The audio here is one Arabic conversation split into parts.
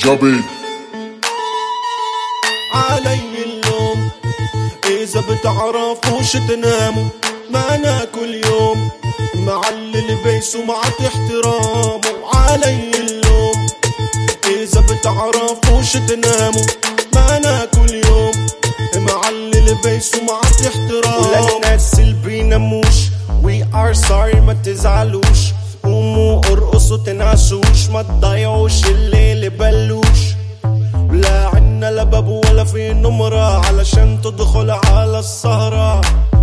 جابي علي اللوم إذا بتعرفوش تناموا معنا كل يوم، معلي البيس ومعت احترامه. علي اللوم إذا بتعرفوش تناموا معنا كل يوم، معلي البيس ومعت احترامه. وللناس اللي بيناموش we are sorry ما تزعلوش، قوموا ارقصوا تنعسوش، ما تضيعوش الليل بلوش. لا عنا لا باب ولا في نمرة علشان تدخل على السهرة.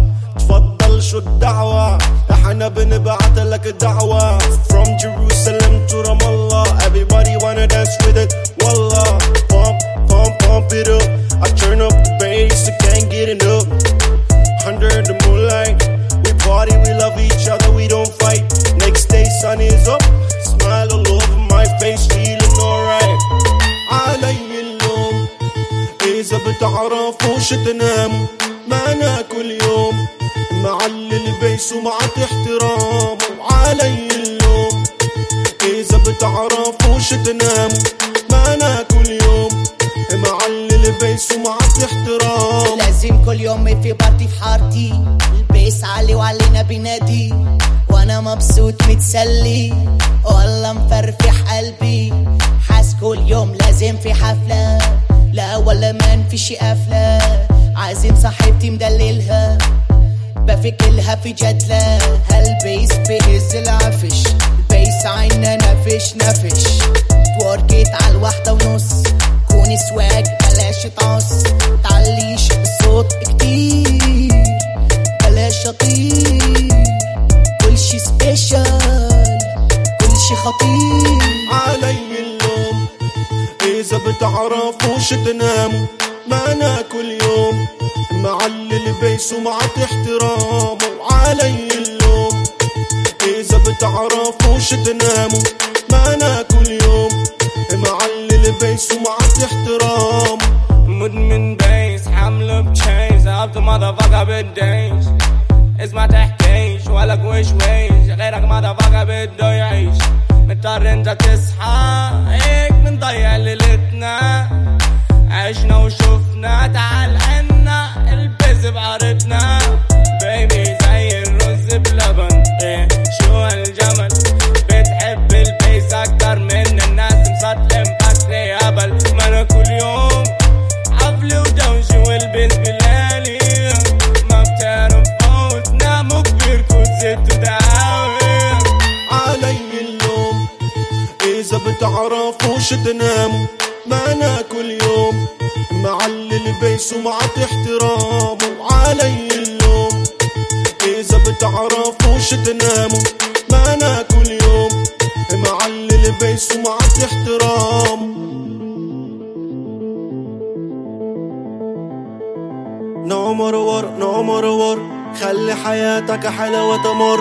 تفضل شو الدعوة احنا بنبعت لك دعوة. From Jerusalem to Ramallah everybody wanna dance with it. والله pump pump pump it up. I turn up the bass I can't get enough. Under the moonlight we party, we love each other, we don't fight. Next day sun is up, smile all over my face, feeling alright. علي اللوم إذا بتعرفوش تناموا معنا كل يوم، معلي البيس ومعت احترامه. علي اللوم إذا بتعرفوش تناموا معنا كل يوم، معلي البيس ومعت احترامه. لازم كل يوم في بارتي في حارتي، البيس عالي وعلينا بينادي، وانا مبسوط متسلي والله مفرفح قلبي. حاس كل يوم لازم في حفلة، لا ولا ما نفيش قفلة. عازم صاحبتي مدللها بفكلها في جدلة. هالبيس بهز العفش، البيس عينا نفش نفش. توركيت عالواحدة ونص، كوني سواج بلاش تعص. تعليش الصوت كتير بلاش اطير، كل شي سبيشال كل شي خطير. علي اللوم إذا بتعرفوش تناموا معنا كل يوم، معلي البيس ومعت احترامه. علي اللوم إذا بتعرفوش تناموا معنا كل يوم، معلي البيس ومعت احترامه. مدمن بيس حمله بتشيز عبت مضافقة بالديش. اسمع تحكيش ولا كويش ويش، غيرك مضافقة بده يعيش. مضطر انت تصحى هيك منضيع ليلتنا، عشنا وشوفنا تعال عنا البس بعرضنا. بيبي زي الرز بلبن ايه شو هالجمل، بتحب البيس اكتر من الناس مسطلم فاكري هبل. ما انا كل يوم حفل ودوش والبيس بلالي، ما بتعرفوا تناموا كبيركوا زيتوا دعاوي. علي اللوم إذا بتعرفوش تناموا معنا كل يوم، معلي البيس ومعت احترامه. علي اللوم إذا بتعرفوش تناموا معنا كل يوم، معلي البيس ومعت احترامه. No more war, no more war، خلي حياتك حلوة تمر.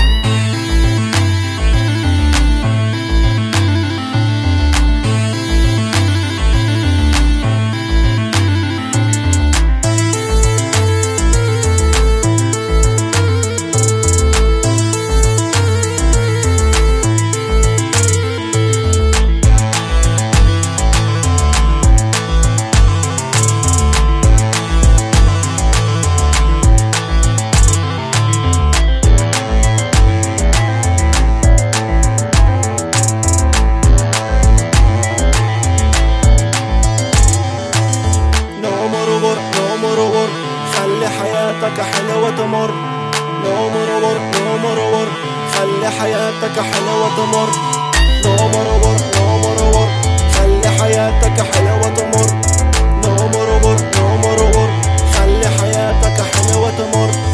خلي حياتك حلوة تمر. No more war, no more war، خلي حياتك حلوة تمر. No more war, no more war، خلي حياتك حلوة تمر. No more war، no more war، خلي حياتك حلوة تمر.